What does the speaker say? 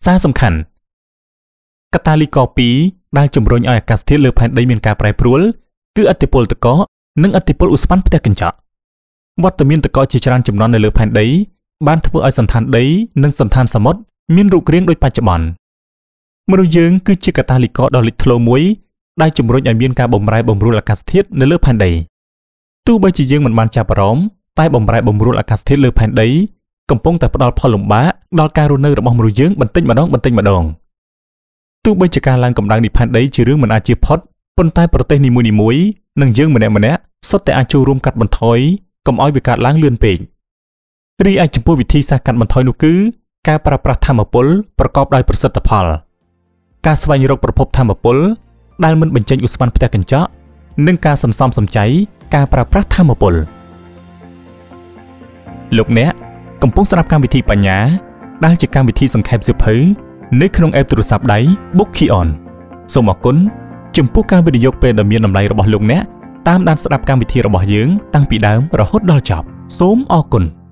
សារសំខាន់កាតាលីករពីរដែលជំរុញឲ្យអាកាសធាតុលើផែនដីមានការប្រែប្រួលគឺឥទ្ធិពលទឹកកកនិងឥទ្ធិពលឧស្ម័នផ្ទះកញ្ចក់វត្តមានទឹកកកជាច្រើនជំនន់នៅលើផែនដីបានធ្វើឲ្យសន្តានដីនិងសន្តានសមុទ្រមានរូបរាងដូចបច្ចុប្បន្នមនុស្សយើងគឺជាកាតាលីករដ៏លេចធ្លោមួយដែលជំរុញឲ្យមានការបម្រែបម្រួលអាកាសធាតុនៅលើផែនដីទោះបីជាយើងមិនបានចាប់អារម្មណ៍តែបម្រែបម្រួលអាកាសធាតុលើផែនដីកំពុងតែផ្ដល់ផលលំបាកដល់ការរស់នៅរបស់មនុស្សយើងបន្តិចម្ដងទោះបីជាការឡើងកម្ដៅនៃផែនដីជារឿងមិនអាចជៀសផុតប៉ុន្តែប្រទេសនីមួយៗនិងយើងម្នាក់ៗសុទ្ធតែអាចចូលរួមកាត់បន្ថយកុំឲ្យវាកើតឡើងលឿនពេករីឯចំពោះវិធីសាស្ត្រកាត់បន្ថយនោះគឺការប្រើប្រាស់ថាមពលប្រកបដោយប្រសិទ្ធផលការស្វែងរកប្រភពថាមពលដែលមិនបញ្ចេញឧស្ម័នផ្ទះកញ្ចក់និងការសន្សំសំចៃការប្រើប្រាស់ថាមពលលោកអ្នកកំពុងស្ដាប់កម្មវិធីបញ្ញាដែលជាកម្មវិធីសង្ខេបសៀវភៅនៅក្នុងអេបទូរស័ព្ទដៃ Bookkeyon សូមអរគុណចំពោះការវិនិយោគពេលដ៏មានតម្លៃរបស់លោកអ្នកតាមដានស្ដាប់កម្មវិធីរបស់យើងតាំងពីដើមរហូតដល់ចប់សូមអរគុណ